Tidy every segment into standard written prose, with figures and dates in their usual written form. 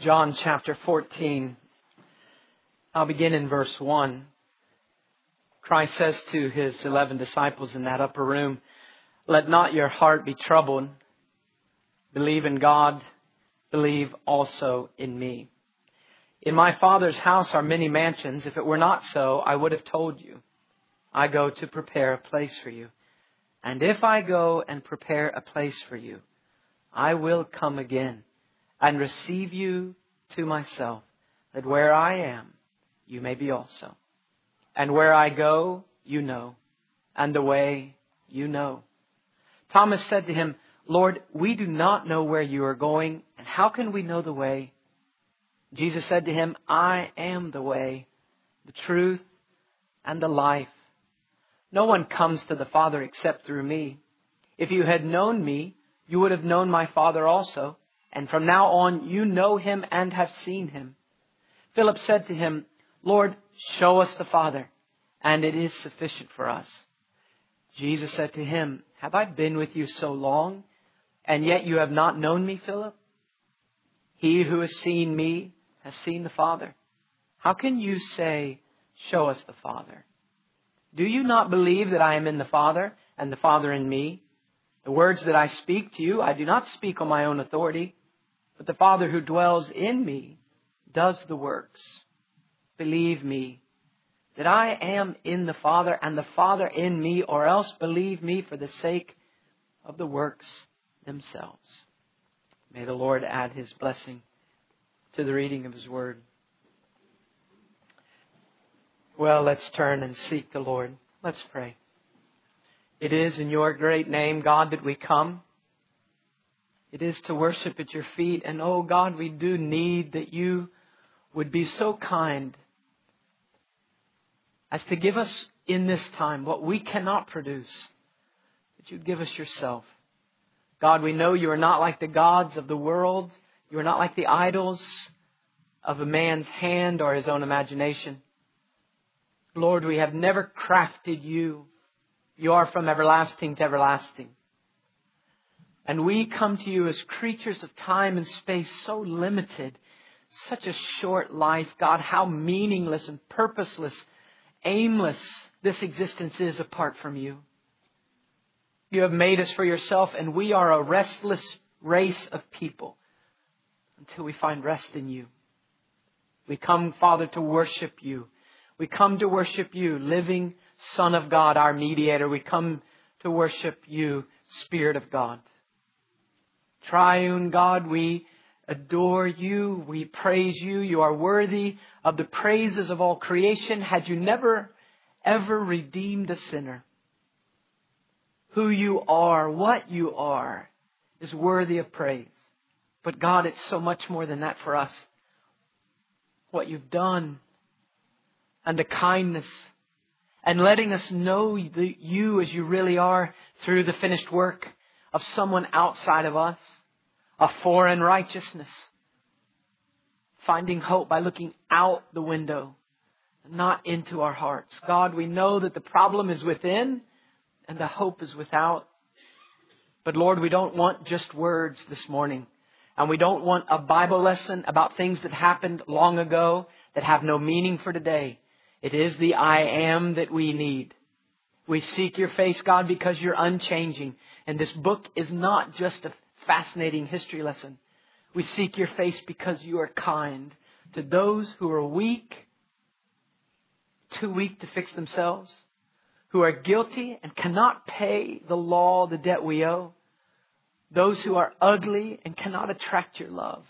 John chapter 14. I'll begin in verse 1. Christ says to His 11 disciples in that upper room, "Let not your heart be troubled. Believe in God. Believe also in me. In my Father's house are many mansions. If it were not so, I would have told you. I go to prepare a place for you. And if I go and prepare a place for you, I will come again and receive you to myself, that where I am, you may be also. And where I go, you know, and the way you know." Thomas said to Him, "Lord, we do not know where you are going, and how can we know the way?" Jesus said to him, "I am the way, the truth, and the life. No one comes to the Father except through me. If you had known me, you would have known my Father also. And from now on, you know Him and have seen Him." Philip said to Him, "Lord, show us the Father, and it is sufficient for us." Jesus said to him, "Have I been with you so long, and yet you have not known me, Philip? He who has seen me has seen the Father. How can you say, 'Show us the Father'? Do you not believe that I am in the Father, and the Father in me? The words that I speak to you, I do not speak on my own authority, but the Father who dwells in me does the works. Believe me that I am in the Father and the Father in me, or else believe me for the sake of the works themselves." May the Lord add His blessing to the reading of His Word. Well, let's turn and seek the Lord. Let's pray. It is in your great name, God, that we come. It is to worship at your feet. And oh God, we do need that you would be so kind as to give us in this time what we cannot produce, that you'd give us yourself. God, we know you are not like the gods of the world. You are not like the idols of a man's hand or his own imagination. Lord, we have never crafted you. You are from everlasting to everlasting. And we come to you as creatures of time and space, so limited, such a short life. God, how meaningless and purposeless, aimless this existence is apart from you. You have made us for yourself, and we are a restless race of people until we find rest in you. We come, Father, to worship you. We come to worship you, living Son of God, our mediator. We come to worship you, Spirit of God. Triune God, we adore you. We praise you. You are worthy of the praises of all creation. Had you never, ever redeemed a sinner, who you are, what you are, is worthy of praise. But God, it's so much more than that for us. What you've done, and the kindness, and letting us know you as you really are through the finished work of someone outside of us, a foreign righteousness, finding hope by looking out the window, not into our hearts. God, we know that the problem is within and the hope is without. But Lord, we don't want just words this morning. And we don't want a Bible lesson about things that happened long ago that have no meaning for today. It is the I am that we need. We seek your face, God, because you're unchanging. And this book is not just a fascinating history lesson. We seek your face because you are kind to those who are weak, too weak to fix themselves, who are guilty and cannot pay the law, the debt we owe, those who are ugly and cannot attract your love.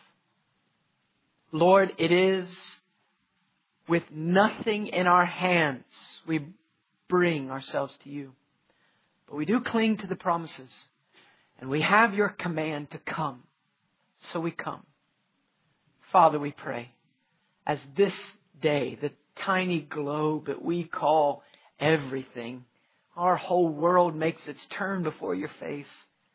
Lord, it is with nothing in our hands we bring ourselves to you. But we do cling to the promises. And we have your command to come. So we come. Father, we pray, as this day, the tiny globe that we call everything, our whole world makes its turn before your face.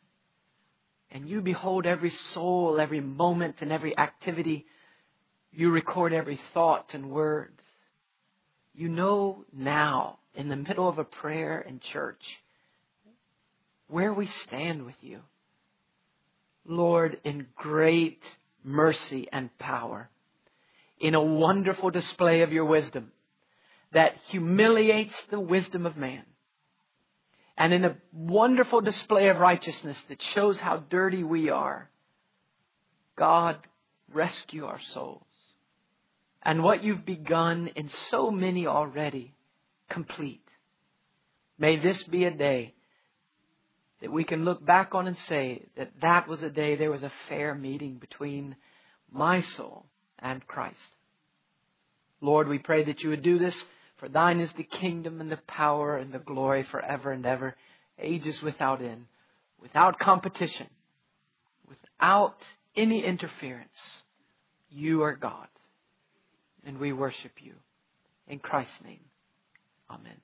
And you behold every soul, every moment, and every activity. You record every thought and word. You know now, in the middle of a prayer in church, where we stand with you. Lord, in great mercy, and power in a wonderful display of your wisdom that humiliates the wisdom of man, and in a wonderful display of righteousness that shows how dirty we are. God, rescue our souls. And what you've begun in so many already, complete. May this be a day that we can look back on and say that that was a day there was a fair meeting between my soul and Christ. Lord, we pray that you would do this, for thine is the kingdom and the power and the glory forever and ever, ages without end, without competition, without any interference. You are God, and we worship you. In Christ's name, amen.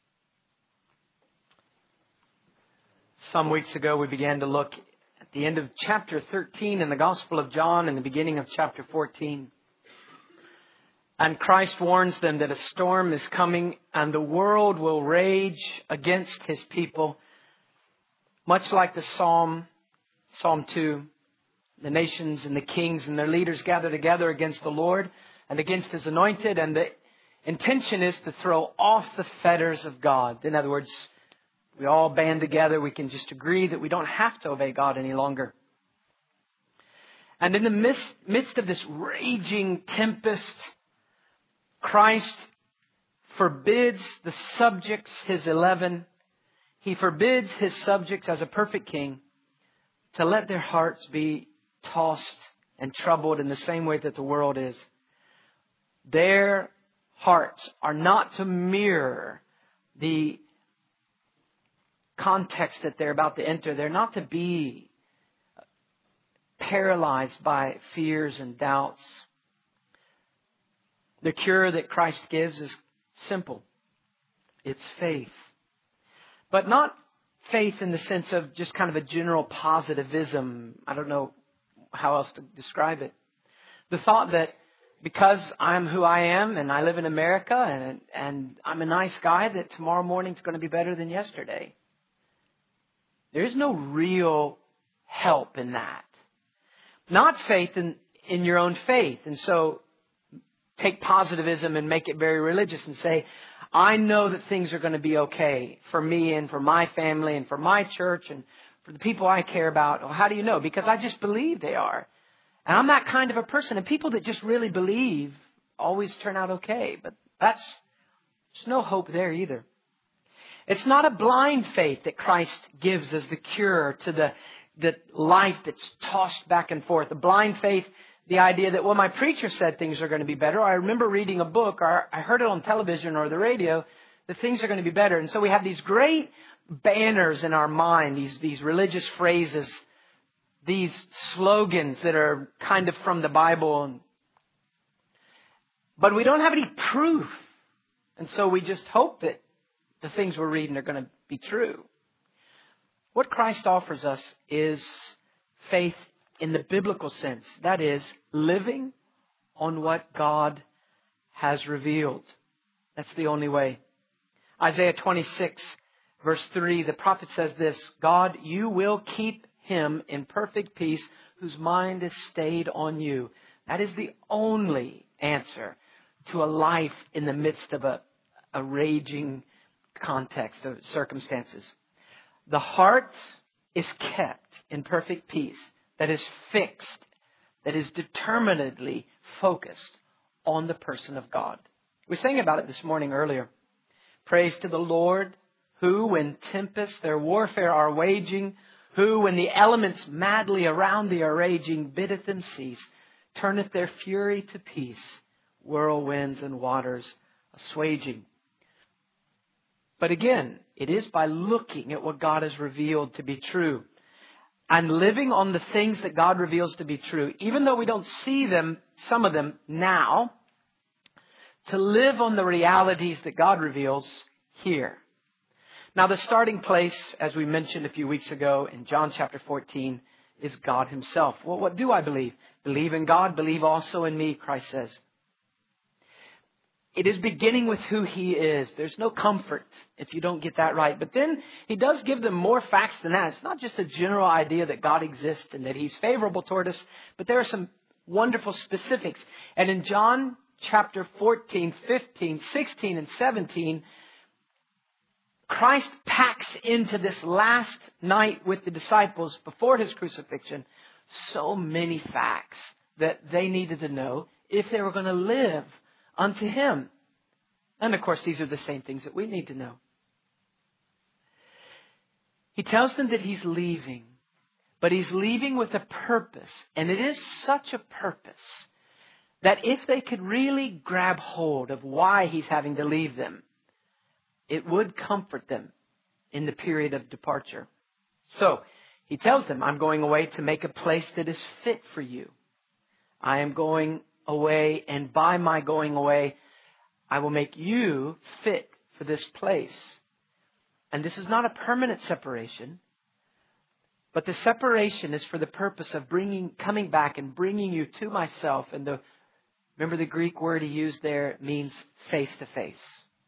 Some weeks ago, we began to look at the end of chapter 13 in the Gospel of John and the beginning of chapter 14. And Christ warns them that a storm is coming and the world will rage against His people. Much like the Psalm 2, the nations and the kings and their leaders gather together against the Lord and against His anointed. And the intention is to throw off the fetters of God. In other words, we all band together. We can just agree that we don't have to obey God any longer. And in the midst of this raging tempest, Christ forbids the subjects, His 11, He forbids His subjects as a perfect king to let their hearts be tossed and troubled in the same way that the world is. Their hearts are not to mirror the context that they're about to enter. They're not to be paralyzed by fears and doubts. The cure that Christ gives is simple. It's faith. But not faith in the sense of just kind of a general positivism. I don't know how else to describe it. The thought that because I'm who I am and I live in America and I'm a nice guy, that tomorrow morning's going to be better than yesterday. There is no real help in that. Not faith in your own faith. And so take positivism and make it very religious and say, I know that things are going to be okay for me and for my family and for my church and for the people I care about. Well, how do you know? Because I just believe they are. And I'm that kind of a person. And people that just really believe always turn out okay. But there's no hope there either. It's not a blind faith that Christ gives as the cure to the life that's tossed back and forth. The blind faith, the idea that, well, my preacher said things are going to be better. Or I remember reading a book, or I heard it on television or the radio, that things are going to be better. And so we have these great banners in our mind, these religious phrases, these slogans that are kind of from the Bible. But we don't have any proof. And so we just hope that the things we're reading are going to be true. What Christ offers us is faith in the biblical sense. That is, living on what God has revealed. That's the only way. Isaiah 26, verse 3, the prophet says this, God, you will keep him in perfect peace whose mind is stayed on you. That is the only answer to a life in the midst of a raging context of circumstances. The heart is kept in perfect peace, that is fixed, that is determinedly focused on the person of God. We sang about it this morning earlier. Praise to the Lord, who when tempests their warfare are waging, who when the elements madly around thee are raging, biddeth them cease, turneth their fury to peace, whirlwinds and waters assuaging. But again, it is by looking at what God has revealed to be true and living on the things that God reveals to be true, even though we don't see them, some of them now, to live on the realities that God reveals here. Now, the starting place, as we mentioned a few weeks ago in John chapter 14, is God himself. Well, what do I believe? Believe in God, believe also in me, Christ says. It is beginning with who he is. There's no comfort if you don't get that right. But then he does give them more facts than that. It's not just a general idea that God exists and that he's favorable toward us, but there are some wonderful specifics. And in John chapter 14, 15, 16, and 17, Christ packs into this last night with the disciples before his crucifixion so many facts that they needed to know if they were going to live unto him. And of course, these are the same things that we need to know. He tells them that he's leaving, but he's leaving with a purpose. And it is such a purpose that if they could really grab hold of why he's having to leave them, it would comfort them in the period of departure. So he tells them, I'm going away to make a place that is fit for you. I am going away, and by my going away, I will make you fit for this place. And this is not a permanent separation, but the separation is for the purpose of coming back and bringing you to myself. And remember the Greek word he used there means face to face.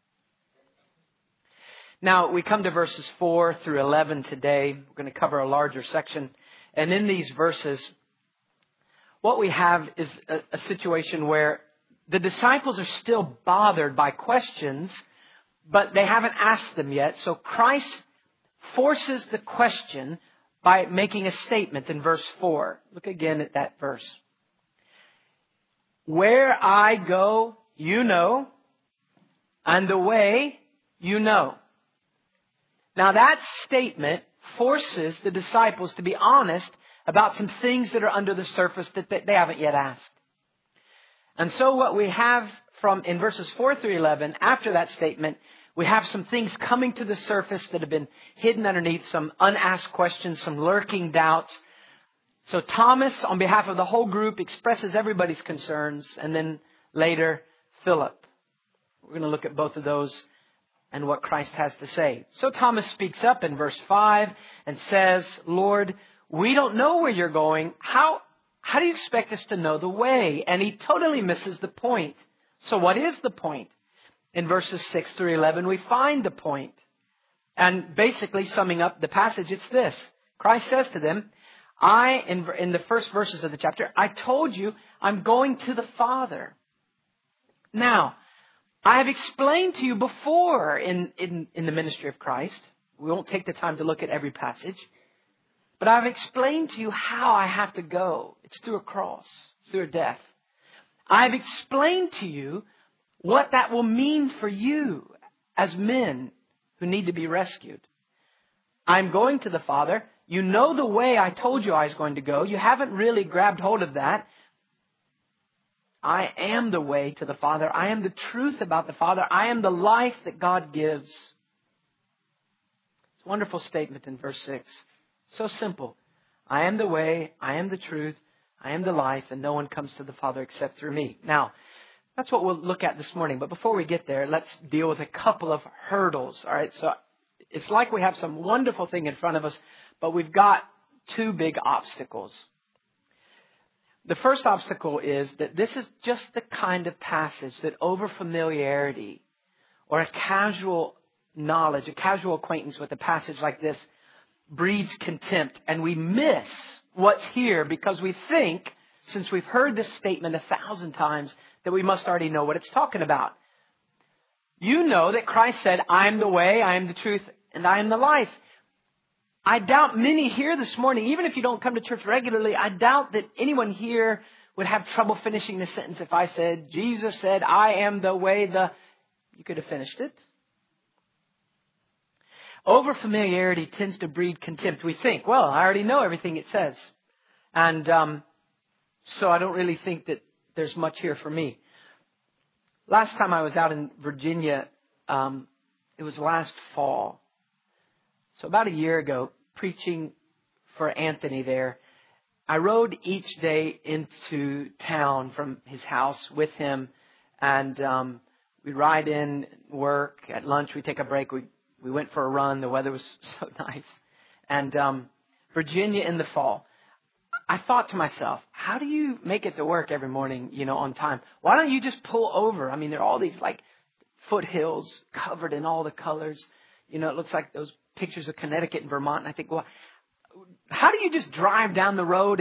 Now, we come to verses 4 through 11 today. We're going to cover a larger section. And in these verses, what we have is a situation where the disciples are still bothered by questions, but they haven't asked them yet. So Christ forces the question by making a statement in verse 4. Look again at that verse. Where I go, you know, and the way you know. Now that statement forces the disciples to be honest about some things that are under the surface that they haven't yet asked. And so what we have in verses 4 through 11, after that statement, we have some things coming to the surface that have been hidden underneath, some unasked questions, some lurking doubts. So Thomas, on behalf of the whole group, expresses everybody's concerns. And then later, Philip. We're going to look at both of those and what Christ has to say. So Thomas speaks up in verse 5 and says, Lord, we don't know where you're going. How do you expect us to know the way? And he totally misses the point. So what is the point? In verses 6 through 11, we find the point. And basically summing up the passage, it's this. Christ says to them, in the first verses of the chapter, I told you I'm going to the Father. Now, I have explained to you before in the ministry of Christ. We won't take the time to look at every passage. But I've explained to you how I have to go. It's through a cross, through a death. I've explained to you what that will mean for you as men who need to be rescued. I'm going to the Father. You know the way I told you I was going to go. You haven't really grabbed hold of that. I am the way to the Father. I am the truth about the Father. I am the life that God gives. It's a wonderful statement in verse 6. So simple. I am the way. I am the truth. I am the life. And no one comes to the Father except through me. Now, that's what we'll look at this morning. But before we get there, let's deal with a couple of hurdles. All right. So it's like we have some wonderful thing in front of us, but we've got two big obstacles. The first obstacle is that this is just the kind of passage that over familiarity or a casual knowledge, a casual acquaintance with a passage like this breeds contempt. And we miss what's here because we think, since we've heard this statement 1,000 times, that we must already know what it's talking about. You know that Christ said, I am the way, I am the truth, and I am the life. I doubt many here this morning, even if you don't come to church regularly, I doubt that anyone here would have trouble finishing the sentence if I said, Jesus said, I am the way, You could have finished it. Over familiarity tends to breed contempt. We think, well, I already know everything it says. And so I don't really think that there's much here for me. Last time I was out in Virginia, it was last fall. So about a year ago, preaching for Anthony there, I rode each day into town from his house with him. And we'd ride in, work. At lunch, we'd take a break. We went for a run. The weather was so nice. And Virginia in the fall. I thought to myself, how do you make it to work every morning, on time? Why don't you just pull over? I mean, there are all these foothills covered in all the colors. It looks like those pictures of Connecticut and Vermont. And I think, well, how do you just drive down the road and,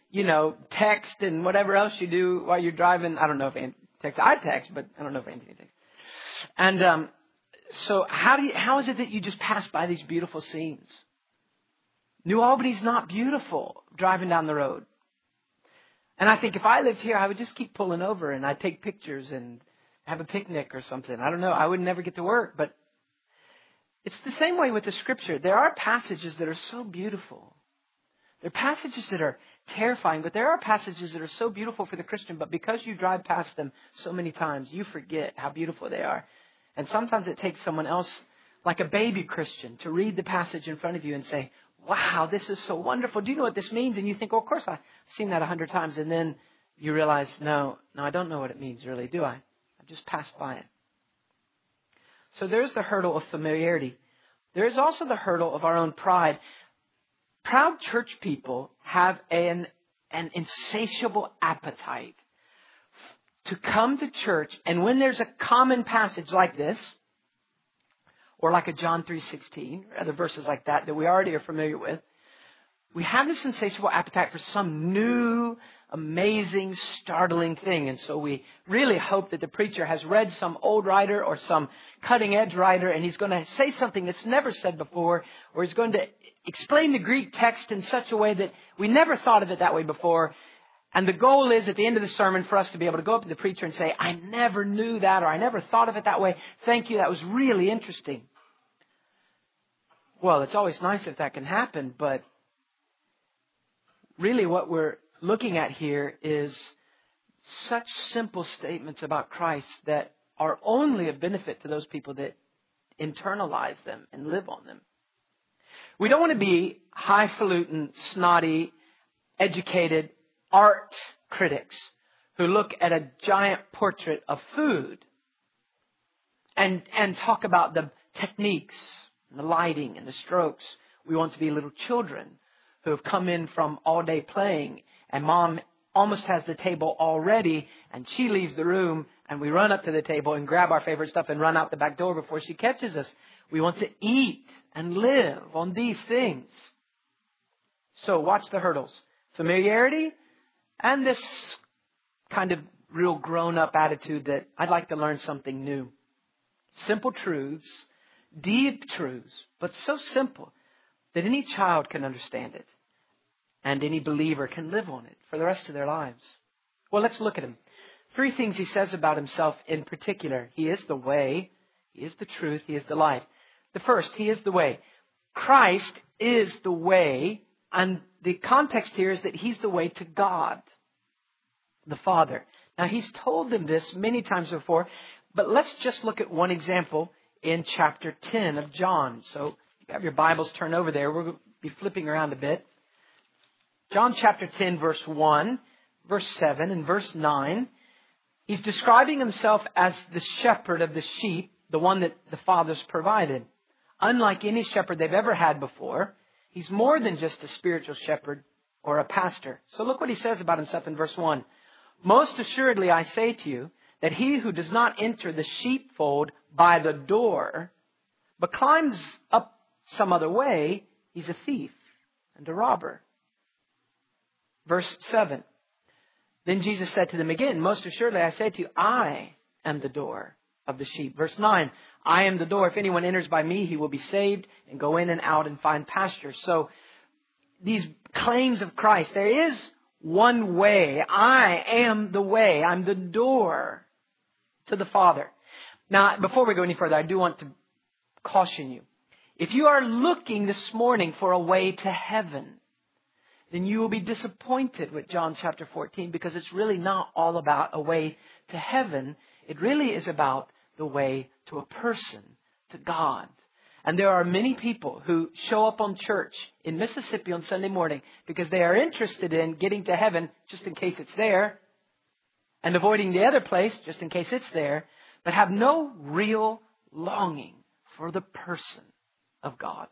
text and whatever else you do while you're driving. I don't know if Anthony texts. I text, but I don't know if Anthony texts. And so how is it that you just pass by these beautiful scenes? New Albany's not beautiful driving down the road. And I think if I lived here, I would just keep pulling over and I'd take pictures and have a picnic or something. I don't know. I would never get to work, but it's the same way with the Scripture. There are passages that are so beautiful. There are passages that are terrifying, but there are passages that are so beautiful for the Christian, but because you drive past them so many times, you forget how beautiful they are. And sometimes it takes someone else, like a baby Christian, to read the passage in front of you and say, wow, this is so wonderful. Do you know what this means? And you think, well, of course, I've seen that 100 times. And then you realize, no, I don't know what it means, really, do I? I just passed by it. So there's the hurdle of familiarity. There is also the hurdle of our own pride. Proud church people have an insatiable appetite to come to church, and when there's a common passage like this, or like a John 3:16, or other verses like that we already are familiar with, we have this insatiable appetite for some new, amazing, startling thing. And so we really hope that the preacher has read some old writer or some cutting-edge writer, and he's going to say something that's never said before, or he's going to explain the Greek text in such a way that we never thought of it that way before. And the goal is, at the end of the sermon, for us to be able to go up to the preacher and say, I never knew that, or I never thought of it that way. Thank you, that was really interesting. Well, it's always nice if that can happen, but really what we're looking at here is such simple statements about Christ that are only of benefit to those people that internalize them and live on them. We don't want to be highfalutin, snotty, educated art critics who look at a giant portrait of food and talk about the techniques and the lighting and the strokes. We want to be little children who have come in from all day playing, and mom almost has the table already, and she leaves the room, and we run up to the table and grab our favorite stuff and run out the back door before she catches us. We want to eat and live on these things. So watch the hurdles. Familiarity and this kind of real grown-up attitude that I'd like to learn something new. Simple truths, deep truths, but so simple that any child can understand it and any believer can live on it for the rest of their lives. Well, let's look at him. 3 things he says about himself in particular. He is the way, he is the truth, he is the life. The first, he is the way. Christ is the way, and the context here is that he's the way to God, the Father. Now, he's told them this many times before, but let's just look at one example in chapter 10 of John. So, if you have your Bibles, turn over there. We're going to be flipping around a bit. John chapter 10, verse 1, verse 7, and verse 9. He's describing himself as the shepherd of the sheep, the one that the Father's provided. Unlike any shepherd they've ever had before, he's more than just a spiritual shepherd or a pastor. So look what he says about himself in verse 1. Most assuredly I say to you that he who does not enter the sheepfold by the door, but climbs up some other way, he's a thief and a robber. Verse 7. Then Jesus said to them again, most assuredly I say to you, I am the door of the sheep. Verse 9. I am the door. If anyone enters by me, he will be saved and go in and out and find pasture. So these claims of Christ, there is one way. I am the way. I'm the door to the Father. Now, before we go any further, I do want to caution you. If you are looking this morning for a way to heaven, then you will be disappointed with John chapter 14, because it's really not all about a way to heaven. It really is about the way to a person, to God. And there are many people who show up on church in Mississippi on Sunday morning because they are interested in getting to heaven just in case it's there, and avoiding the other place just in case it's there, but have no real longing for the person of God.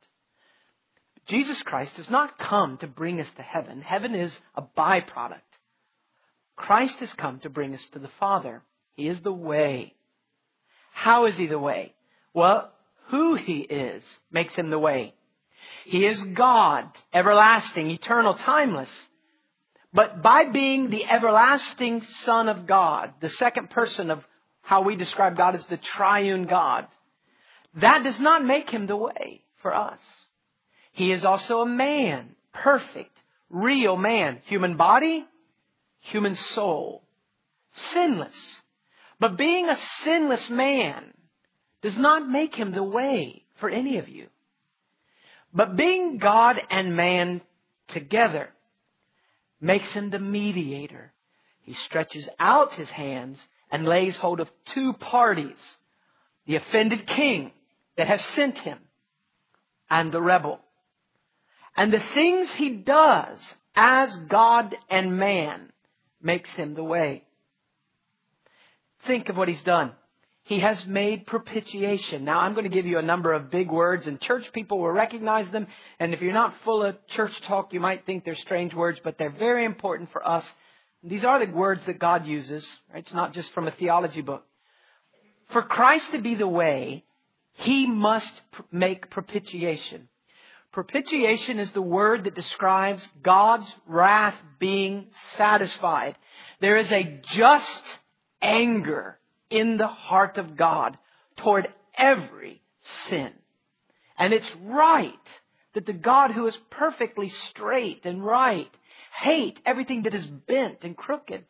Jesus Christ does not come to bring us to heaven. Heaven is a byproduct. Christ has come to bring us to the Father. He is the way. How is he the way? Well, who he is makes him the way. He is God, everlasting, eternal, timeless. But by being the everlasting Son of God, the second person of how we describe God as the triune God, that does not make him the way for us. He is also a man, perfect, real man, human body, human soul, sinless. But being a sinless man does not make him the way for any of you. But being God and man together makes him the mediator. He stretches out his hands and lays hold of two parties, the offended king that has sent him and the rebel. And the things he does as God and man makes him the way. Think of what he's done. He has made propitiation. Now, I'm going to give you a number of big words, and church people will recognize them. And if you're not full of church talk, you might think they're strange words, but they're very important for us. These are the words that God uses. Right? It's not just from a theology book. For Christ to be the way, he must make propitiation. Propitiation is the word that describes God's wrath being satisfied. There is a just anger in the heart of God toward every sin. And it's right that the God who is perfectly straight and right hate everything that is bent and crooked.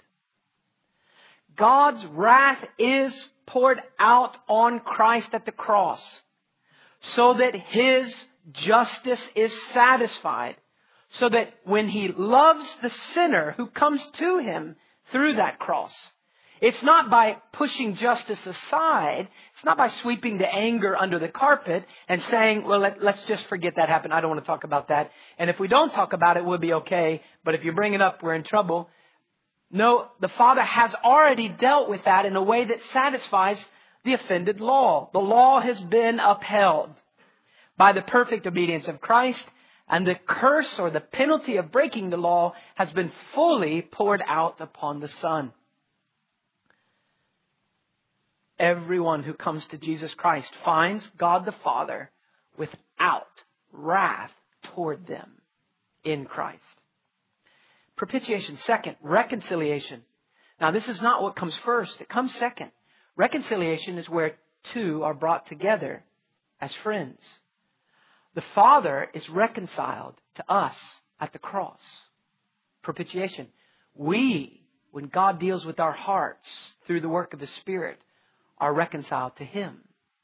God's wrath is poured out on Christ at the cross so that his justice is satisfied. So that when he loves the sinner who comes to him through that cross, it's not by pushing justice aside. It's not by sweeping the anger under the carpet and saying, well, let's just forget that happened. I don't want to talk about that. And if we don't talk about it, we'll be okay. But if you bring it up, we're in trouble. No, the Father has already dealt with that in a way that satisfies the offended law. The law has been upheld by the perfect obedience of Christ, and the curse or the penalty of breaking the law has been fully poured out upon the Son. Everyone who comes to Jesus Christ finds God the Father without wrath toward them in Christ. Propitiation. Second, reconciliation. Now, this is not what comes first. It comes second. Reconciliation is where two are brought together as friends. The Father is reconciled to us at the cross. Propitiation. We, when God deals with our hearts through the work of the Spirit, are reconciled to him.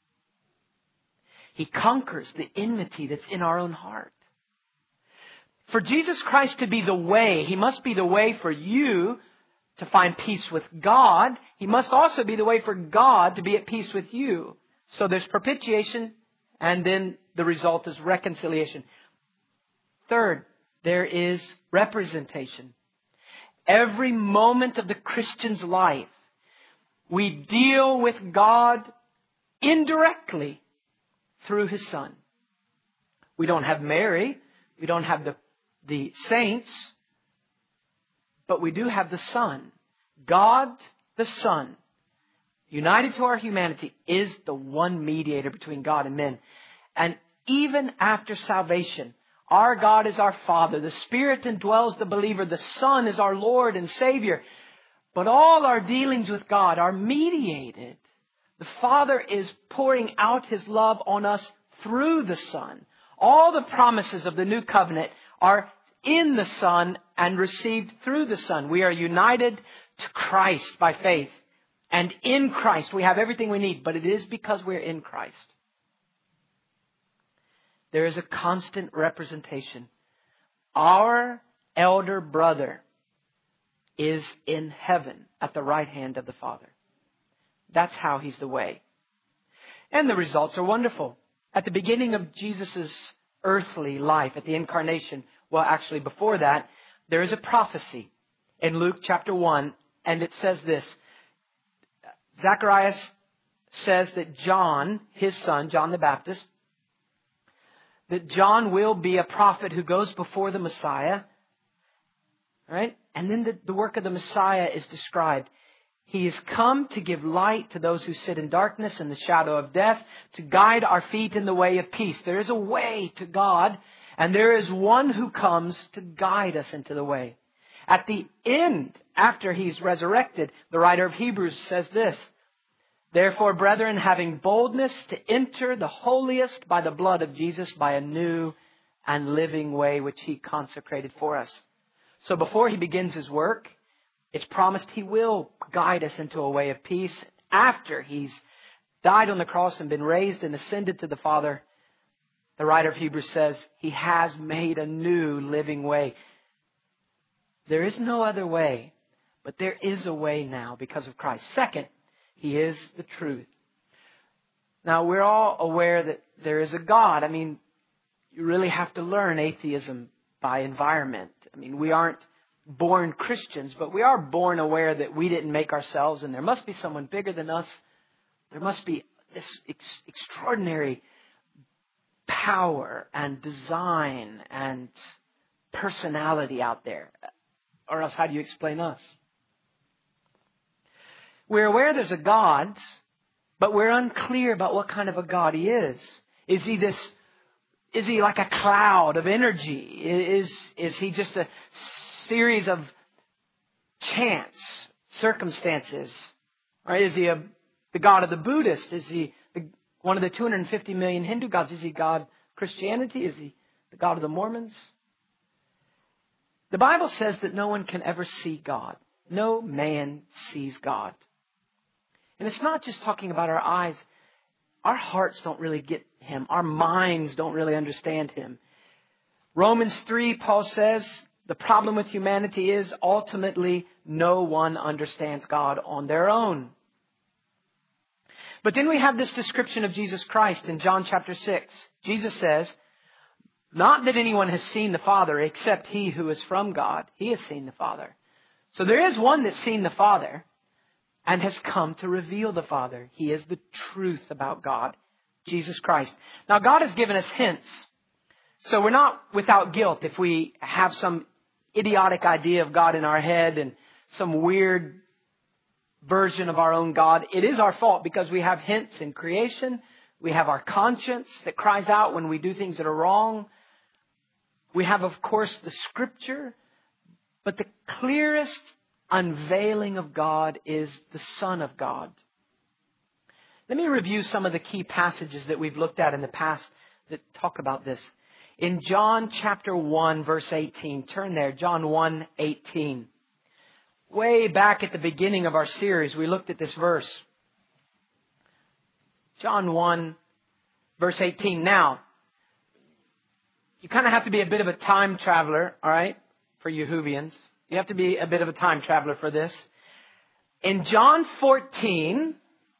He conquers the enmity that's in our own heart. For Jesus Christ to be the way, he must be the way for you to find peace with God. He must also be the way for God to be at peace with you. So there's propitiation, and then the result is reconciliation. Third, there is representation. Every moment of the Christian's life, we deal with God indirectly through his Son. We don't have Mary. We don't have the saints. But we do have the Son. God, the Son, united to our humanity, is the one mediator between God and men. And even after salvation, our God is our Father. The Spirit indwells the believer. The Son is our Lord and Savior. But all our dealings with God are mediated. The Father is pouring out his love on us through the Son. All the promises of the new covenant are in the Son and received through the Son. We are united to Christ by faith. And in Christ we have everything we need, but it is because we're in Christ. There is a constant representation. Our elder brother is in heaven at the right hand of the Father. That's how he's the way. And the results are wonderful. At the beginning of Jesus' earthly life, at the incarnation, well, actually before that, there is a prophecy in Luke chapter 1, and it says this. Zacharias says that John, his son, John the Baptist, that John will be a prophet who goes before the Messiah. Right? And then the work of the Messiah is described. He has come to give light to those who sit in darkness and the shadow of death, to guide our feet in the way of peace. There is a way to God, and there is one who comes to guide us into the way. At the end, after He's resurrected, the writer of Hebrews says this, "Therefore, brethren, having boldness to enter the holiest by the blood of Jesus, by a new and living way which He consecrated for us." So before He begins His work, it's promised He will guide us into a way of peace. After He's died on the cross and been raised and ascended to the Father, the writer of Hebrews says He has made a new living way. There is no other way, but there is a way now because of Christ. Second, He is the truth. Now, we're all aware that there is a God. I mean, you really have to learn atheism by environment. I mean, we aren't born Christians, but we are born aware that we didn't make ourselves and there must be someone bigger than us. There must be this extraordinary power and design and personality out there. Or else how do you explain us? We're aware there's a God, but we're unclear about what kind of a God He is. Is He like a cloud of energy? Is He just a series of chance, circumstances? Or is He the God of the Buddhists? Is He one of the 250 million Hindu gods? Is He God of Christianity? Is He the God of the Mormons? The Bible says that no one can ever see God. No man sees God. And it's not just talking about our eyes. Our hearts don't really get Him. Our minds don't really understand Him. Romans 3, Paul says, the problem with humanity is ultimately no one understands God on their own. But then we have this description of Jesus Christ in John chapter 6. Jesus says, not that anyone has seen the Father except he who is from God. He has seen the Father. So there is one that's seen the Father and has come to reveal the Father. He is the truth about God, Jesus Christ. Now, God has given us hints. So we're not without guilt if we have some idiotic idea of God in our head and some weird version of our own God. It is our fault because we have hints in creation. We have our conscience that cries out when we do things that are wrong. We have, of course, the Scripture. But the clearest unveiling of God is the Son of God. Let me review some of the key passages that we've looked at in the past that talk about this. In John chapter 1, verse 18, turn there, John 1:18. Way back at the beginning of our series, we looked at this verse. John 1, verse 18. Now, you kind of have to be a bit of a time traveler, all right, for you Whovians. You have to be a bit of a time traveler for this. In John 14,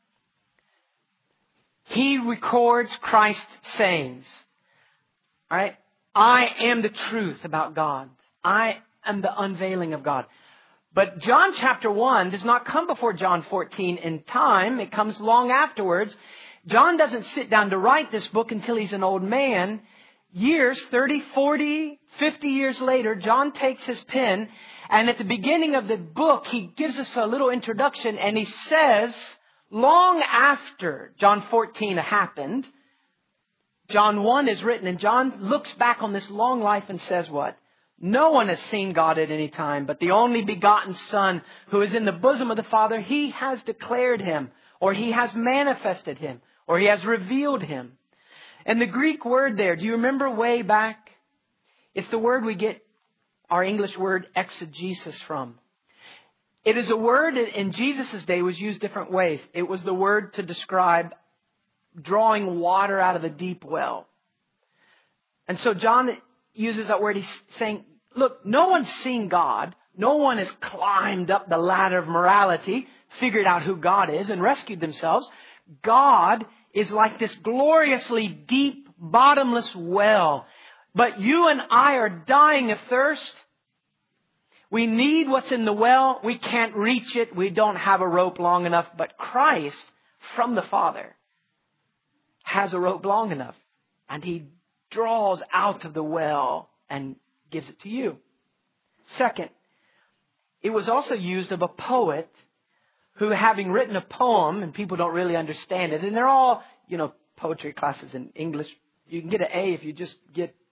He records Christ's sayings. All right? I am the truth about God. I am the unveiling of God. But John chapter 1 does not come before John 14 in time. It comes long afterwards. John doesn't sit down to write this book until he's an old man. Years, 30, 40, 50 years later, John takes his pen, and at the beginning of the book, he gives us a little introduction, and he says, long after John 14 happened, John 1 is written, and John looks back on this long life and says what? No one has seen God at any time, but the only begotten Son who is in the bosom of the Father, He has declared Him, or He has manifested Him, or He has revealed Him. And the Greek word there, do you remember way back? It's the word we get our English word exegesis from. It is a word that in Jesus' day was used different ways. It was the word to describe drawing water out of a deep well. And so John uses that word. He's saying, look, no one's seen God. No one has climbed up the ladder of morality, figured out who God is, and rescued themselves. God is like this gloriously deep, bottomless well. But you and I are dying of thirst. We need what's in the well. We can't reach it. We don't have a rope long enough. But Christ, from the Father, has a rope long enough. And He draws out of the well and gives it to you. Second, it was also used of a poet who, having written a poem, and people don't really understand it, and they're all, poetry classes in English. You can get an A if you just get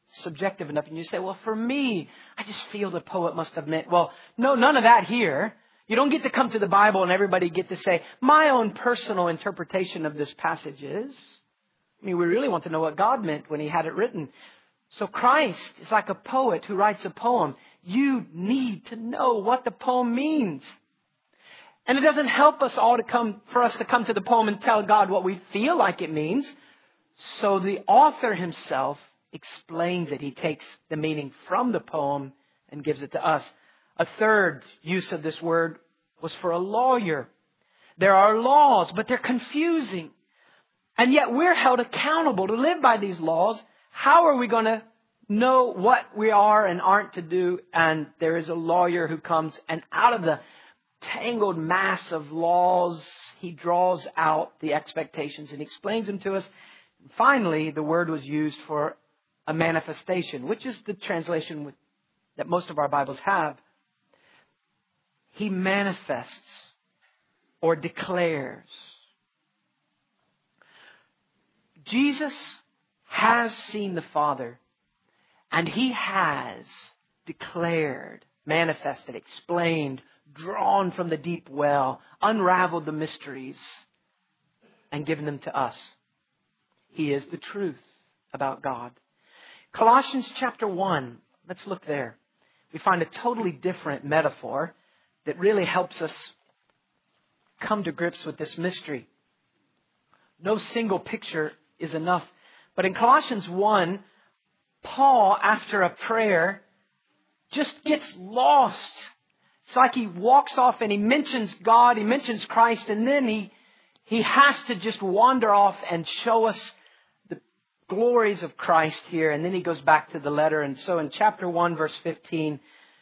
subjective enough. And you say, well, for me, I just feel the poet must have meant, well, no, none of that here. You don't get to come to the Bible and everybody get to say, my own personal interpretation of this passage is. I mean, we really want to know what God meant when He had it written. So Christ is like a poet who writes a poem. You need to know what the poem means. And it doesn't help us all for us to come to the poem and tell God what we feel like it means. So the author himself explains it. He takes the meaning from the poem and gives it to us. A third use of this word was for a lawyer. There are laws, but they're confusing. And yet we're held accountable to live by these laws. How are we going to know what we are and aren't to do? And there is a lawyer who comes, and out of the tangled mass of laws, he draws out the expectations and explains them to us. Finally, the word was used for a manifestation, which is the translation that most of our Bibles have. He manifests or declares. Jesus has seen the Father, and He has declared, manifested, explained, drawn from the deep well, unraveled the mysteries, and given them to us. He is the truth about God. Colossians chapter 1, let's look there. We find a totally different metaphor that really helps us come to grips with this mystery. No single picture is enough. But in Colossians 1, Paul, after a prayer, just gets lost. It's like he walks off and he mentions God, he mentions Christ, and then he has to just wander off and show us the glories of Christ here. And then he goes back to the letter. And so in chapter 1, verse 15,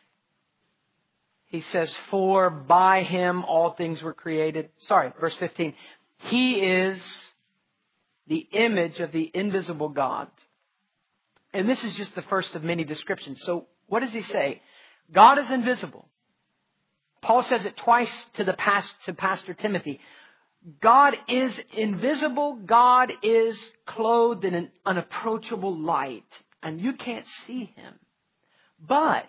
he says, for by Him all things were created. Verse 15. He is the image of the invisible God. And this is just the first of many descriptions. So what does he say? God is invisible. Paul says it twice to Pastor Timothy. God is invisible. God is clothed in an unapproachable light. And you can't see Him. But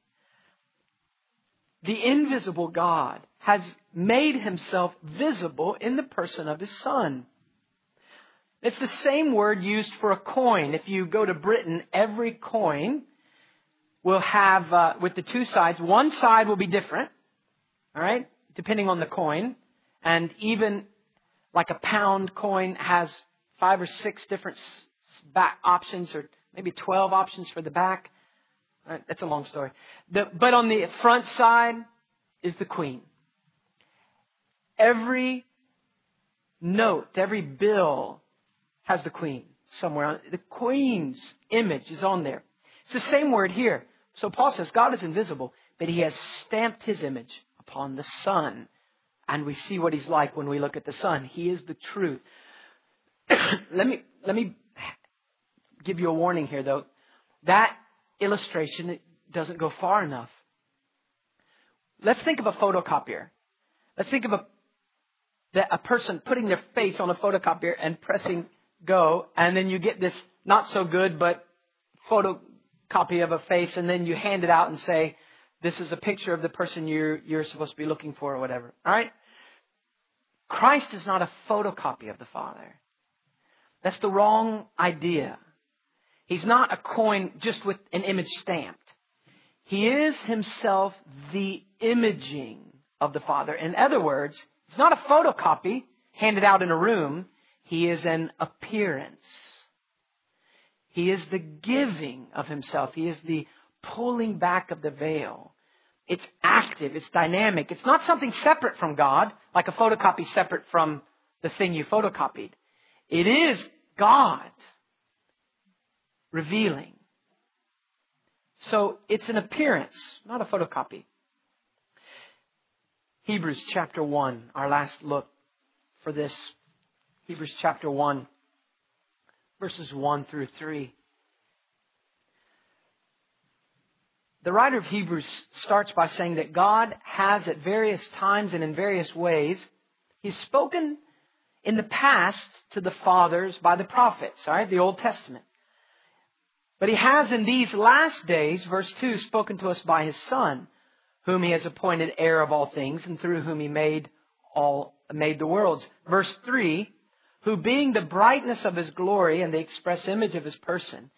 the invisible God has made Himself visible in the person of His Son. It's the same word used for a coin. If you go to Britain, every coin will have, with the two sides, one side will be different, all right, depending on the coin. And even like a pound coin has 5 or 6 different back options, or maybe 12 options for the back. That's a long story. But on the front side is the Queen. Every note, every bill has the Queen somewhere. The Queen's image is on there. It's the same word here. So Paul says God is invisible, but He has stamped His image upon the Son. And we see what He's like when we look at the Son. He is the truth. Let me give you a warning here, though. That illustration, it doesn't go far enough. Let's think of a photocopier. Let's think of a person putting their face on a photocopier and pressing go, and then you get this not so good but photocopy of a face, and then you hand it out and say, this is a picture of the person you're supposed to be looking for, or whatever. All right? Christ is not a photocopy of the Father. That's the wrong idea. He's not a coin just with an image stamped. He is Himself the imaging of the Father. In other words, He's not a photocopy handed out in a room. He is an appearance. He is the giving of Himself. He is the pulling back of the veil. It's active. It's dynamic. It's not something separate from God, like a photocopy separate from the thing you photocopied. It is God revealing. So it's an appearance, not a photocopy. Hebrews chapter 1, our last look for this. Hebrews chapter 1, verses 1 through 3. The writer of Hebrews starts by saying that God has at various times and in various ways, He's spoken in the past to the fathers by the prophets, all right, the Old Testament. But He has in these last days, verse 2, spoken to us by His Son, whom He has appointed heir of all things, and through whom He made the worlds. Verse 3, who being the brightness of His glory and the express image of His person.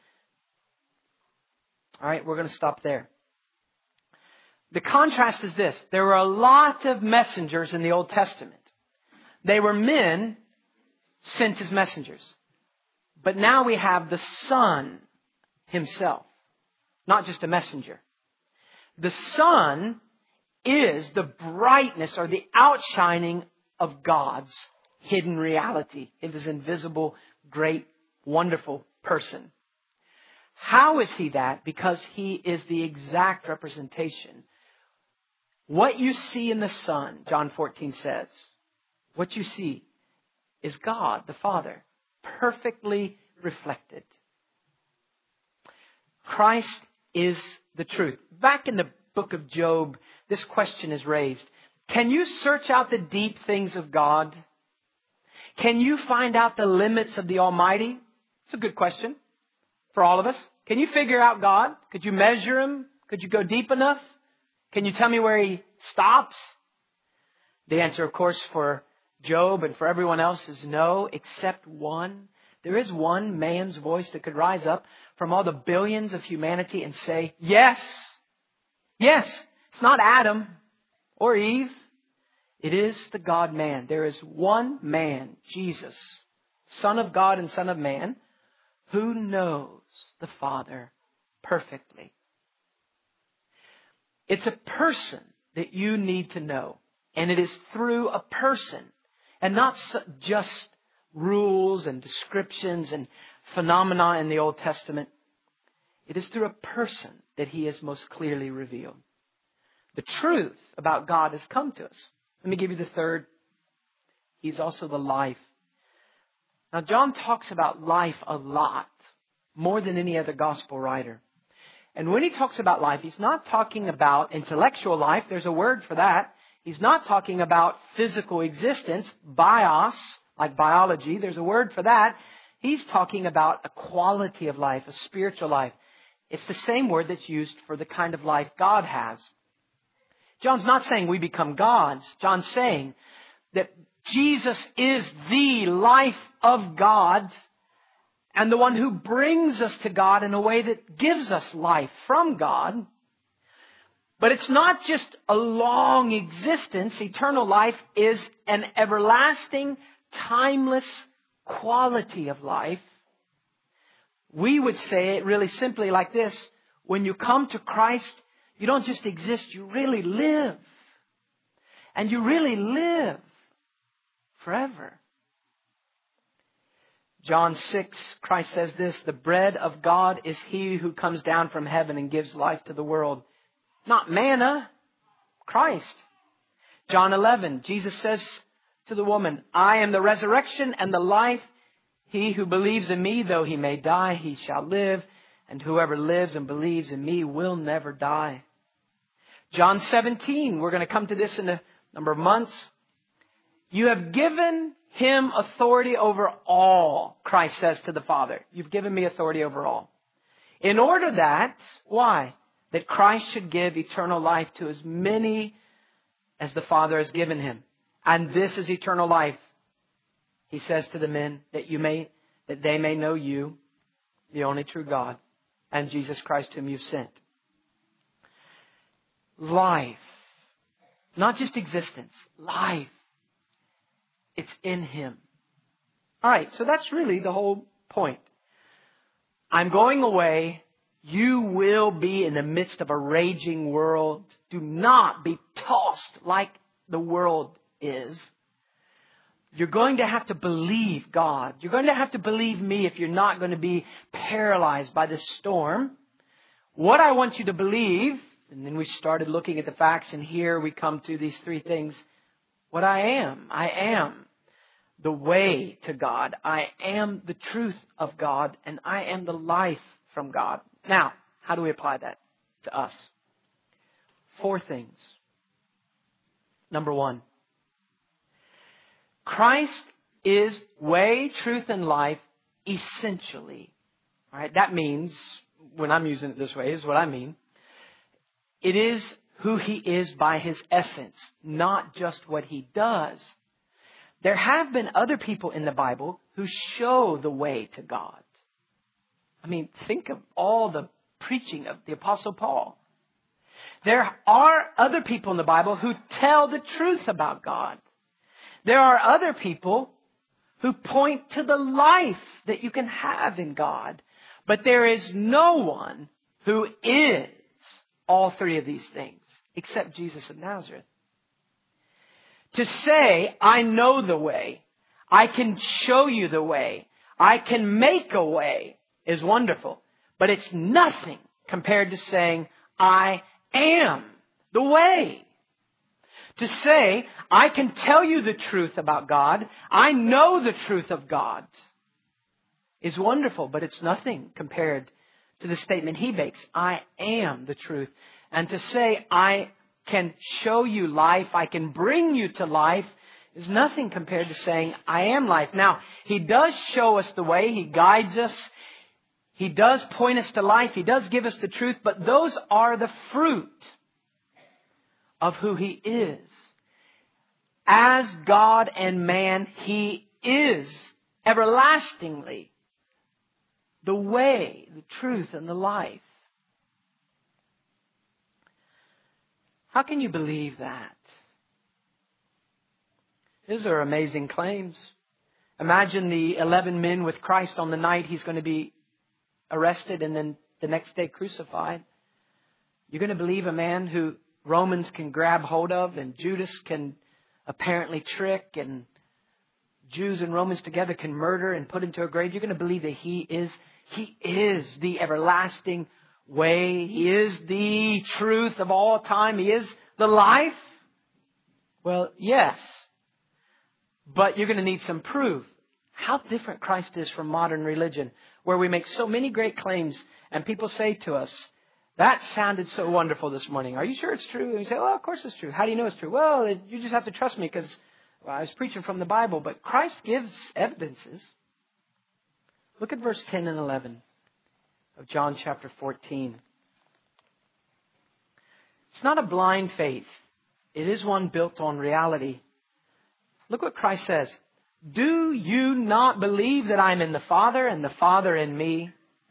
All right, we're going to stop there. The contrast is this. There were a lot of messengers in the Old Testament. They were men sent as messengers. But now we have the Son Himself, not just a messenger. The Son is the brightness or the outshining of God's hidden reality. It is invisible, great, wonderful person. How is He that? Because He is the exact representation. What you see in the Son, John 14 says, what you see is God, the Father, perfectly reflected. Christ is the truth. Back in the book of Job, this question is raised. Can you search out the deep things of God? Can you find out the limits of the Almighty? It's a good question for all of us. Can you figure out God? Could you measure Him? Could you go deep enough? Can you tell me where He stops? The answer, of course, for Job and for everyone else is no, except one. There is one man's voice that could rise up from all the billions of humanity and say, yes, yes, it's not Adam or Eve. It is the God-man. There is one man, Jesus, Son of God and Son of Man, who knows the Father perfectly. It's a person that you need to know. And it is through a person and not just rules and descriptions and phenomena in the Old Testament. It is through a person that He is most clearly revealed. The truth about God has come to us. Let me give you the third. He's also the life. Now, John talks about life a lot, more than any other gospel writer. And when he talks about life, he's not talking about intellectual life. There's a word for that. He's not talking about physical existence, bios, like biology. There's a word for that. He's talking about a quality of life, a spiritual life. It's the same word that's used for the kind of life God has. John's not saying we become gods. John's saying that Jesus is the life of God and the one who brings us to God in a way that gives us life from God. But it's not just a long existence. Eternal life is an everlasting, timeless quality of life. We would say it really simply like this. When you come to Christ, you don't just exist, you really live. And you really live forever. John 6, Christ says this, the bread of God is He who comes down from heaven and gives life to the world. Not manna, Christ. John 11, Jesus says to the woman, I am the resurrection and the life. He who believes in me, though he may die, he shall live. And whoever lives and believes in me will never die. John 17, we're going to come to this in a number of months. You have given Him authority over all, Christ says to the Father. You've given me authority over all. In order that, why? That Christ should give eternal life to as many as the Father has given Him. And this is eternal life. He says to the men that they may know you, the only true God, and Jesus Christ whom you've sent. Life. Not just existence. Life. It's in Him. All right, so that's really the whole point. I'm going away. You will be in the midst of a raging world. Do not be tossed like the world is. You're going to have to believe God. You're going to have to believe me if you're not going to be paralyzed by this storm. What I want you to believe, and then we started looking at the facts, and here we come to these three things. What I am the way to God. I am the truth of God, and I am the life from God. Now, how do we apply that to us? 4 things. Number 1. Christ is way, truth, and life essentially. All right, that means when I'm using it this way, is what I mean. It is who He is by His essence, not just what He does. There have been other people in the Bible who show the way to God. I mean, think of all the preaching of the Apostle Paul. There are other people in the Bible who tell the truth about God. There are other people who point to the life that you can have in God. But there is no one who is all three of these things except Jesus of Nazareth. To say, I know the way, I can show you the way, I can make a way is wonderful. But it's nothing compared to saying, I am the way. To say, I can tell you the truth about God, I know the truth of God, is wonderful, but it's nothing compared to the statement He makes, I am the truth. And to say, I can show you life, I can bring you to life, is nothing compared to saying, I am life. Now, He does show us the way, He guides us, He does point us to life, He does give us the truth, but those are the fruit of who He is. As God and man, He is everlastingly the way, the truth, and the life. How can you believe that? These are amazing claims. Imagine the 11 men with Christ on the night He's going to be arrested and then the next day crucified. You're going to believe a man who Romans can grab hold of and Judas can apparently trick and Jews and Romans together can murder and put into a grave. You're going to believe that He is the everlasting way. He is the truth of all time. He is the life. Well, yes. But you're going to need some proof. How different Christ is from modern religion, where we make so many great claims and people say to us, that sounded so wonderful this morning. Are you sure it's true? And you say, well, of course it's true. How do you know it's true? Well, you just have to trust me because I was preaching from the Bible. But Christ gives evidences. Look at verse 10 and 11 of John chapter 14. It's not a blind faith. It is one built on reality. Look what Christ says. Do you not believe that I'm in the Father and the Father in me?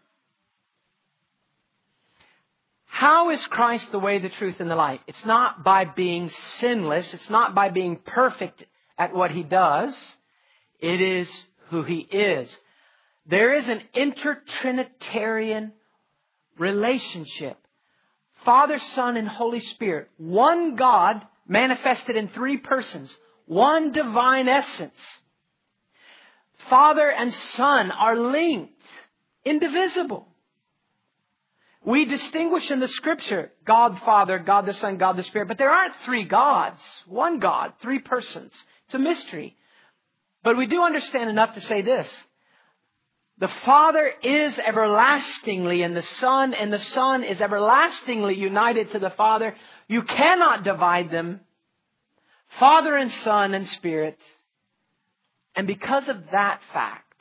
How is Christ the way, the truth, and the life? It's not by being sinless. It's not by being perfect at what He does. It is who He is. There is an intertrinitarian relationship. Father, Son, and Holy Spirit. One God manifested in three persons. One divine essence. Father and Son are linked. Indivisible. We distinguish in the Scripture God the Father, God the Son, God the Spirit. But there aren't three gods. One God, three persons. It's a mystery. But we do understand enough to say this. The Father is everlastingly in the Son, and the Son is everlastingly united to the Father. You cannot divide them. Father and Son and Spirit. And because of that fact,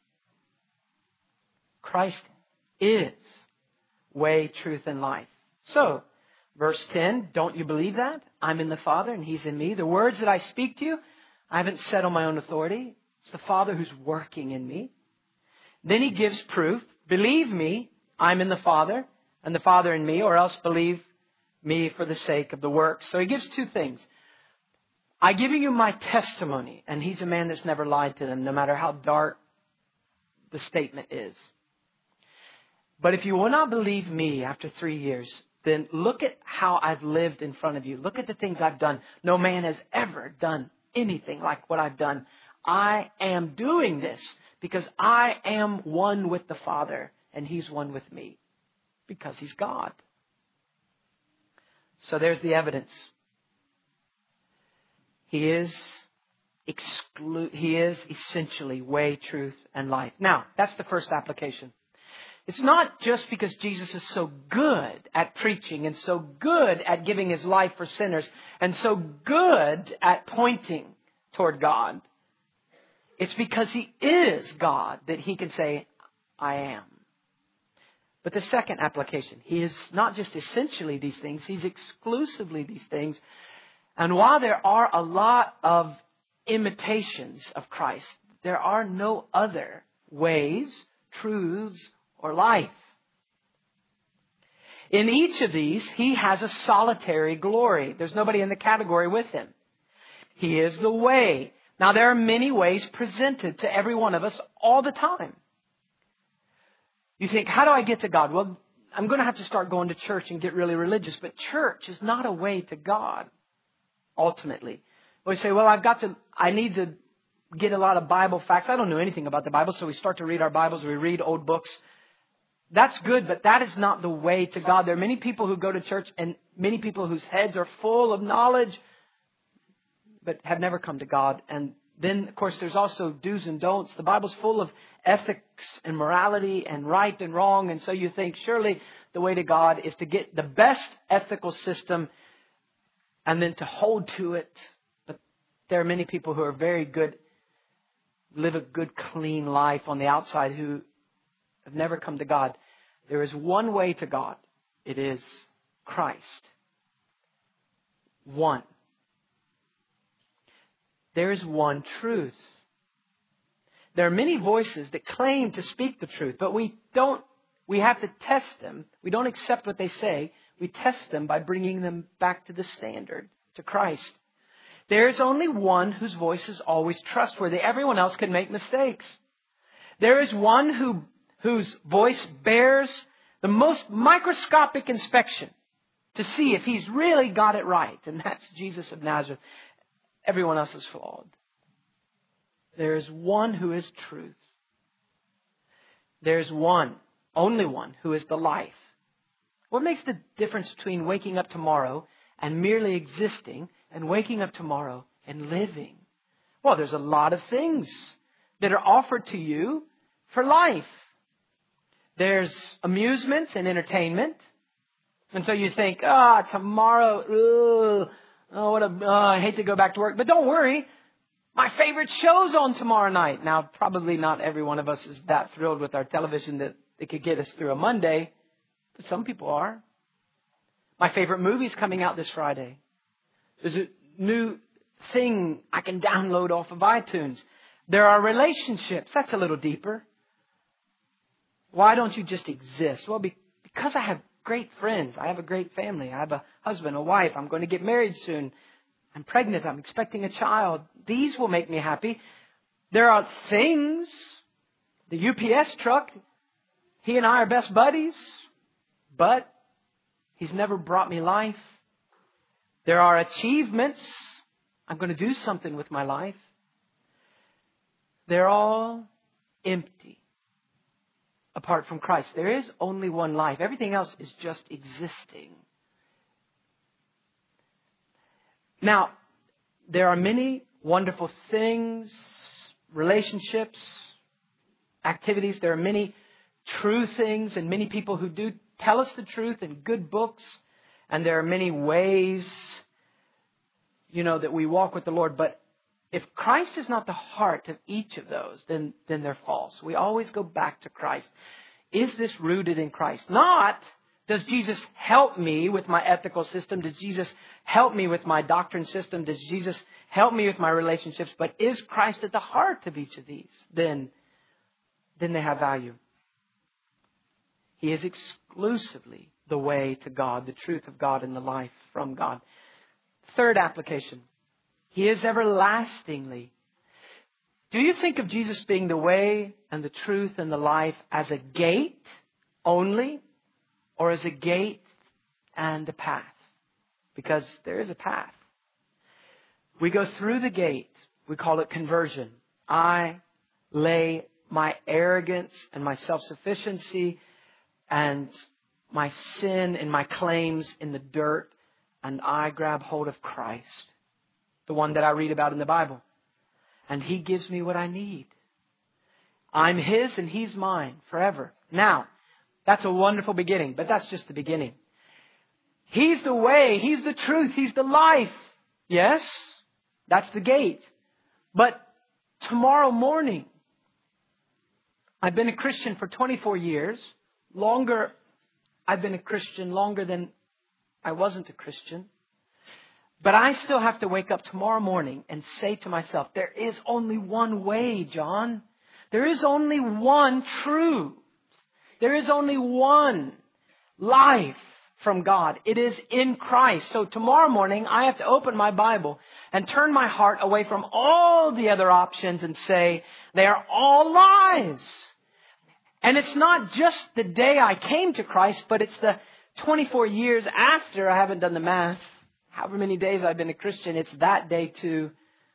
Christ is way, truth, and life. So, verse 10, don't you believe that? I'm in the Father and He's in me. The words that I speak to you, I haven't said on my own authority. It's the Father who's working in me. Then He gives proof. Believe me, I'm in the Father and the Father in me, or else believe me for the sake of the work. So He gives two things. I'm giving you my testimony, and He's a man that's never lied to them, no matter how dark the statement is. But if you will not believe me after 3 years, then look at how I've lived in front of you. Look at the things I've done. No man has ever done anything like what I've done. I am doing this because I am one with the Father and He's one with me because He's God. So there's the evidence. He is essentially way, truth, and life. Now, that's the first application. It's not just because Jesus is so good at preaching and so good at giving His life for sinners and so good at pointing toward God. It's because He is God that He can say, I am. But the second application, He is not just essentially these things, He's exclusively these things. And while there are a lot of imitations of Christ, there are no other ways, truths, or life. In each of these, He has a solitary glory. There's nobody in the category with Him. He is the way. Now, there are many ways presented to every one of us all the time. You think, how do I get to God? Well, I'm going to have to start going to church and get really religious. But church is not a way to God, ultimately. We say, well, I need to get a lot of Bible facts. I don't know anything about the Bible, so we start to read our Bibles. We read old books. That's good, but that is not the way to God. There are many people who go to church and many people whose heads are full of knowledge, but have never come to God. And then, of course, there's also do's and don'ts. The Bible's full of ethics and morality and right and wrong. And so you think, surely the way to God is to get the best ethical system and then to hold to it. But there are many people who are very good, live a good, clean life on the outside who have never come to God. There is one way to God. It is Christ. One. There is one truth. There are many voices that claim to speak the truth, but we have to test them. We don't accept what they say. We test them by bringing them back to the standard, to Christ. There is only one whose voice is always trustworthy. Everyone else can make mistakes. There is one whose voice bears the most microscopic inspection to see if He's really got it right. And that's Jesus of Nazareth. Everyone else is flawed. There is one who is truth. There is one, only one, who is the life. What makes the difference between waking up tomorrow and merely existing and waking up tomorrow and living? Well, there's a lot of things that are offered to you for life. There's amusement and entertainment. And so you think, tomorrow, I hate to go back to work. But don't worry, my favorite show's on tomorrow night. Now, probably not every one of us is that thrilled with our television that it could get us through a Monday. But some people are. My favorite movie's coming out this Friday. There's a new thing I can download off of iTunes. There are relationships. That's a little deeper. Why don't you just exist? Well, because I have great friends. I have a great family. I have a husband, a wife. I'm going to get married soon. I'm pregnant. I'm expecting a child. These will make me happy. There are things. The UPS truck. He and I are best buddies. But he's never brought me life. There are achievements. I'm going to do something with my life. They're all empty apart from Christ. There is only one life. Everything else is just existing. Now, there are many wonderful things, relationships, activities. There are many true things and many people who do tell us the truth in good books. And there are many ways, that we walk with the Lord. But if Christ is not the heart of each of those, then they're false. We always go back to Christ. Is this rooted in Christ? Not, does Jesus help me with my ethical system? Does Jesus help me with my doctrine system? Does Jesus help me with my relationships? But is Christ at the heart of each of these? Then they have value. He is exclusively the way to God, the truth of God, and the life from God. Third application. He is everlastingly. Do you think of Jesus being the way and the truth and the life as a gate only, or as a gate and a path? Because there is a path. We go through the gate. We call it conversion. I lay my arrogance and my self-sufficiency and my sin and my claims in the dirt, and I grab hold of Christ, the one that I read about in the Bible. And He gives me what I need. I'm His and He's mine forever. Now, that's a wonderful beginning, but that's just the beginning. He's the way, He's the truth, He's the life. Yes, that's the gate. But tomorrow morning, I've been a Christian for 24 years. longer I've been a Christian, longer than I wasn't a Christian. But I still have to wake up tomorrow morning and say to myself, there is only one way, John. There is only one truth. There is only one life from God. It is in Christ. So tomorrow morning, I have to open my Bible and turn my heart away from all the other options and say, they are all lies. And it's not just the day I came to Christ, but it's the 24 years after. I haven't done the math. However many days I've been a Christian, it's that day too.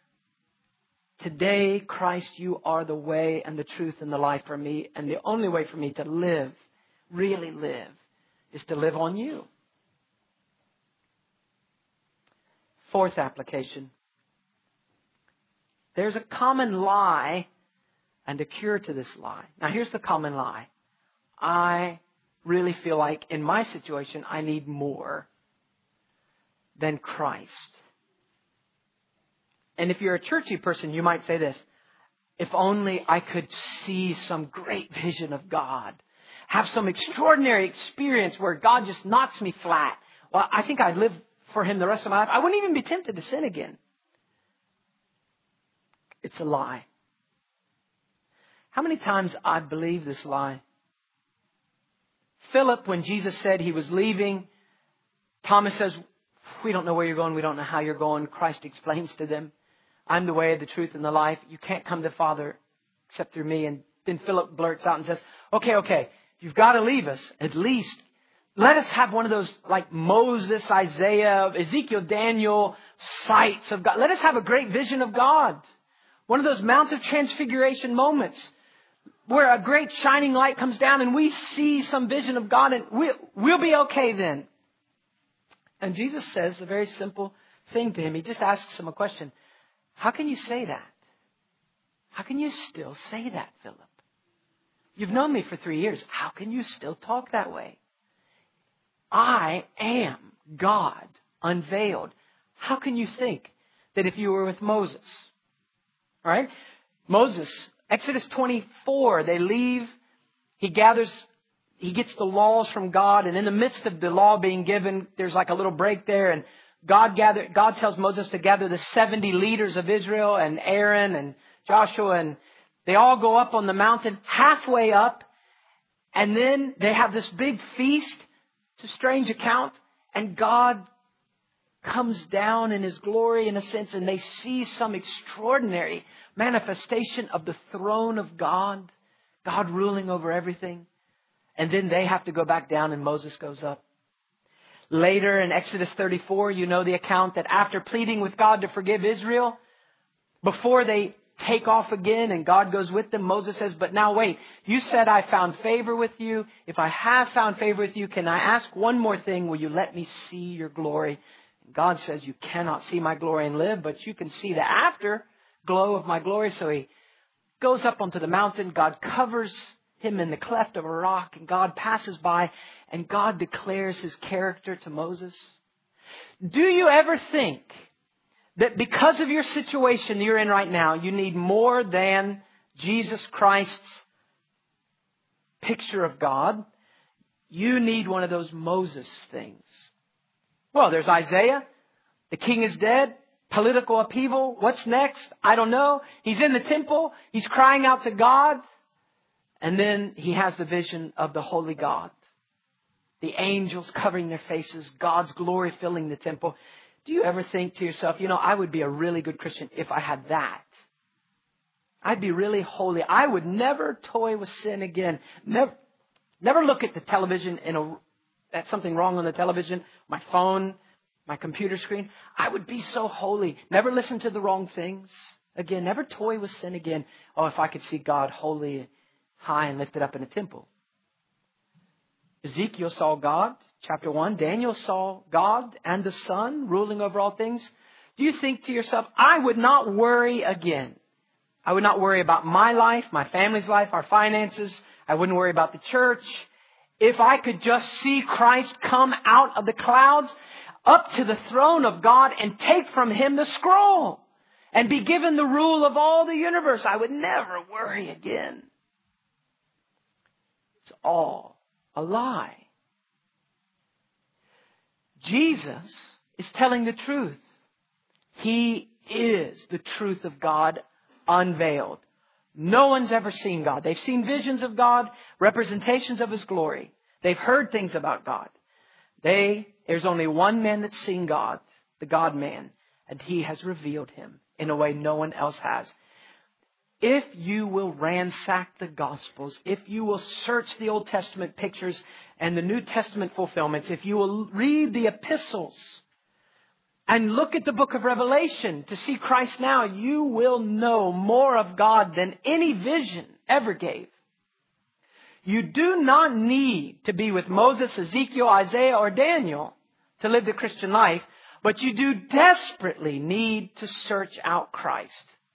Today, Christ, you are the way and the truth and the life for me. And the only way for me to live, really live, is to live on you. Fourth application. There's a common lie and a cure to this lie. Now, here's the common lie. I really feel like in my situation, I need more than Christ. And if you're a churchy person, you might say this: if only I could see some great vision of God, have some extraordinary experience where God just knocks me flat. Well, I think I'd live for Him the rest of my life. I wouldn't even be tempted to sin again. It's a lie. How many times I believe this lie? Philip, when Jesus said he was leaving, Thomas says, we don't know where you're going. We don't know how you're going. Christ explains to them, I'm the way, the truth, and the life. You can't come to the Father except through me. And then Philip blurts out and says, okay, you've got to leave us. At least let us have one of those like Moses, Isaiah, Ezekiel, Daniel sights of God. Let us have a great vision of God. One of those Mounts of Transfiguration moments where a great shining light comes down and we see some vision of God, and we'll be okay then. And Jesus says a very simple thing to him. He just asks him a question. How can you say that? How can you still say that, Philip? You've known me for 3 years. How can you still talk that way? I am God unveiled. How can you think that if you were with Moses? All right? Moses, Exodus 24, they leave. He gets the laws from God. And in the midst of the law being given, there's like a little break there. And God tells Moses to gather the 70 leaders of Israel and Aaron and Joshua. And they all go up on the mountain, halfway up. And then they have this big feast. It's a strange account. And God comes down in His glory, in a sense, and they see some extraordinary manifestation of the throne of God, God ruling over everything. And then they have to go back down and Moses goes up. Later in Exodus 34, you know the account that after pleading with God to forgive Israel, before they take off again and God goes with them, Moses says, but now wait, you said I found favor with you. If I have found favor with you, can I ask one more thing? Will you let me see your glory? God says, you cannot see my glory and live, but you can see the afterglow of my glory. So he goes up onto the mountain. God covers him in the cleft of a rock, and God passes by, and God declares His character to Moses. Do you ever think that because of your situation you're in right now, you need more than Jesus Christ's picture of God? You need one of those Moses things. Well, there's Isaiah. The king is dead. Political upheaval. What's next? I don't know. He's in the temple. He's crying out to God. And then he has the vision of the holy God. The angels covering their faces. God's glory filling the temple. Do you ever think to yourself, I would be a really good Christian if I had that? I'd be really holy. I would never toy with sin again. Never look at the television that's something wrong on the television, my phone, my computer screen. I would be so holy. Never listen to the wrong things again. Never toy with sin again. Oh, if I could see God holy, high and lifted up in a temple. Ezekiel saw God, chapter 1. Daniel saw God and the Son ruling over all things. Do you think to yourself, I would not worry again? I would not worry about my life, my family's life, our finances. I wouldn't worry about the church. If I could just see Christ come out of the clouds up to the throne of God and take from Him the scroll and be given the rule of all the universe, I would never worry again. It's all a lie. Jesus is telling the truth. He is the truth of God unveiled. No one's ever seen God. They've seen visions of God, representations of His glory. They've heard things about God. There's only one man that's seen God, the God-man, and He has revealed Him in a way no one else has. If you will ransack the Gospels, if you will search the Old Testament pictures and the New Testament fulfillments, if you will read the epistles and look at the book of Revelation to see Christ now, you will know more of God than any vision ever gave. You do not need to be with Moses, Ezekiel, Isaiah, or Daniel to live the Christian life, but you do desperately need to search out Christ.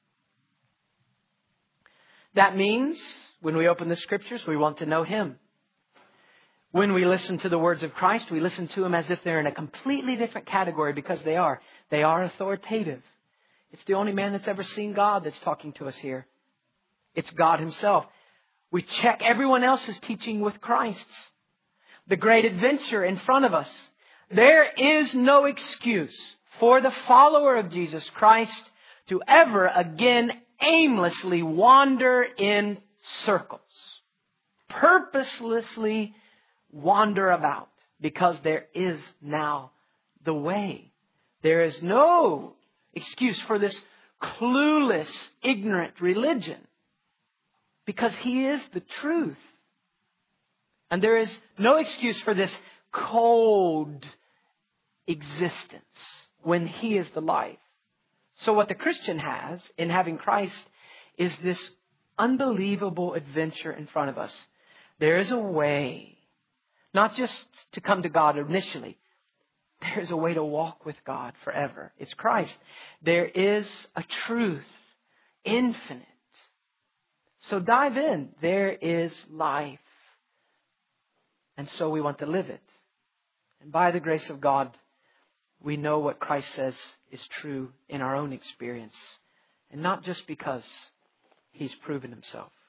That means when we open the Scriptures, we want to know Him. When we listen to the words of Christ, we listen to Him as if they're in a completely different category, because they are. They are authoritative. It's the only man that's ever seen God that's talking to us here. It's God Himself. We check everyone else's teaching with Christ's. The great adventure in front of us. There is no excuse for the follower of Jesus Christ to ever again aimlessly wander in circles. Purposelessly wander about. Because there is now the way. There is no excuse for this clueless, ignorant religion. Because He is the truth. And there is no excuse for this cold existence when He is the life. So what the Christian has in having Christ is this unbelievable adventure in front of us. There is a way, not just to come to God initially. There is a way to walk with God forever. It's Christ. There is a truth, infinite. So dive in. There is life. And so we want to live it. And by the grace of God, we know what Christ says is true in our own experience. And not just because He's proven Himself.